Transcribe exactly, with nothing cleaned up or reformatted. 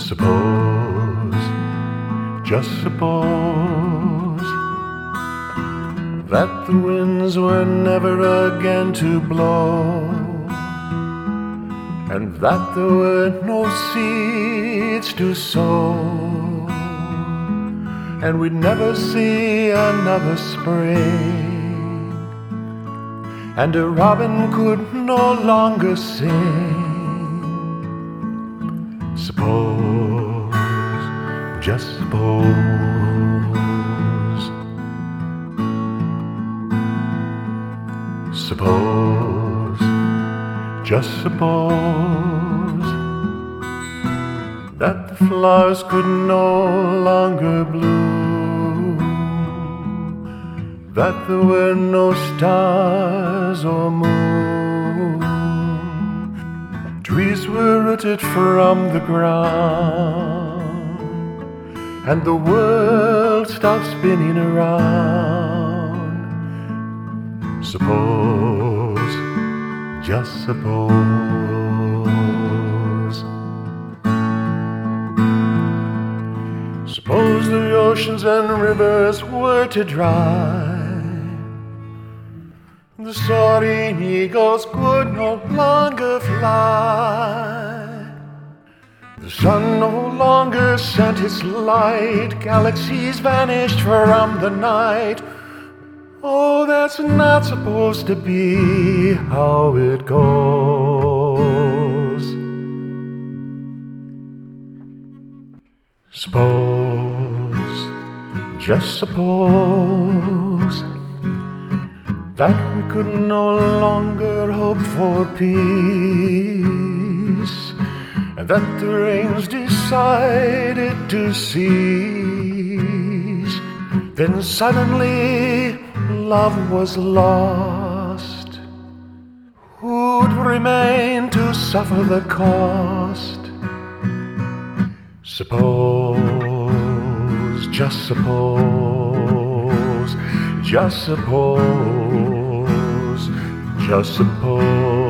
Suppose, just suppose, that the winds were never again to blow, and that there were no seeds to sow, and we'd never see another spring, and a robin could no longer sing. Suppose, just suppose, suppose, just suppose, that the flowers could no longer bloom, that there were no stars or moon, trees were rooted from the ground, and the world stopped spinning around. Suppose, just suppose, suppose the oceans and rivers were to dry, the soaring eagles could no longer fly, the sun no longer sent its light, galaxies vanished from the night. Oh, that's not supposed to be how it goes. Suppose, just suppose, that we could no longer hope for peace, and that the rains decided to cease. Then suddenly love was lost. Who'd remain to suffer the cost? Suppose, just suppose, just suppose, just suppose.